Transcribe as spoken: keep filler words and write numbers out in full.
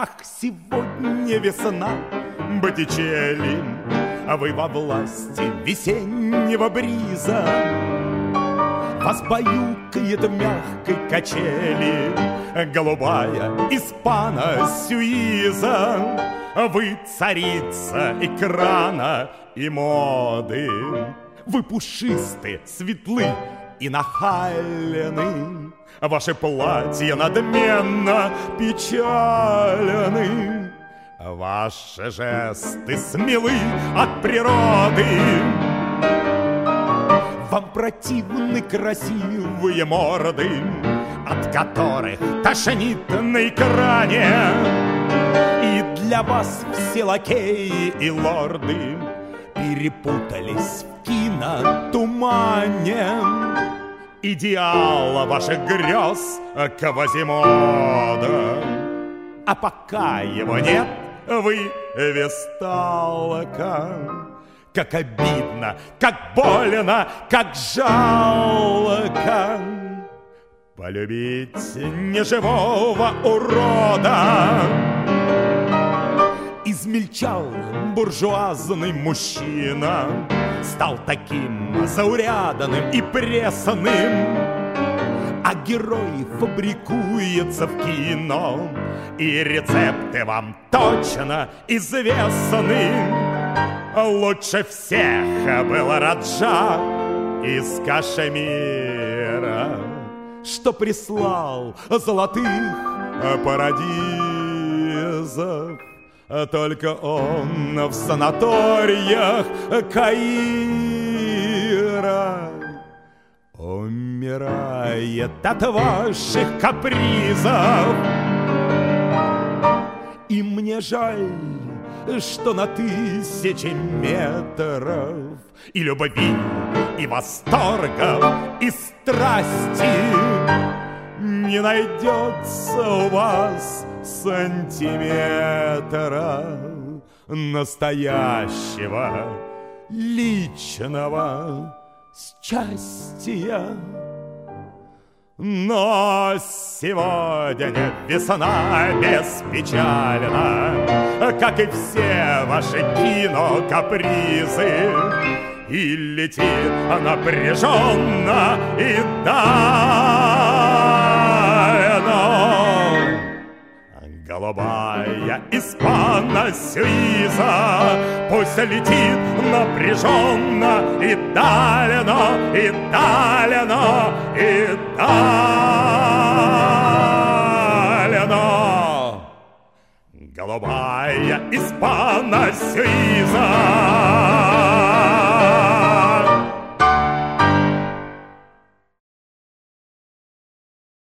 Ах, сегодня весна, Боттичелли, а вы во власти весеннего бриза. Вас баюкает в мягкой качели голубая испана Сюиза. Вы царица экрана и моды. Вы пушисты, светлы и нахальны. Ваши платья надменно печальны. Ваши жесты смелы от природы. Вам противны красивые морды, от которых тошнит на экране. И для вас все лакеи и лорды перепутались в кинотумане. Идеала ваших грез Квазимода. А пока его нет, вы весталка. Как обидно, как больно, как жалко полюбить неживого урода. Измельчал буржуазный мужчина, стал таким зауряданным и прессанным. А герой фабрикуется в кино, и рецепты вам точно известны. Лучше всех был Раджа из Кашемира, что прислал золотых парадизов. Только он в санаториях Каира умирает от ваших капризов. И мне жаль, что на тысячи метров и любви, и восторгов, и страсти не найдется у вас сантиметра настоящего личного счастья. Но сегодня весна беспечальна, как и все ваши кинокапризы, и летит напряженно и дально голубая испана Сюиза. Пусть летит напряженно и дально, и дально, и дально голубая испана Сюиза.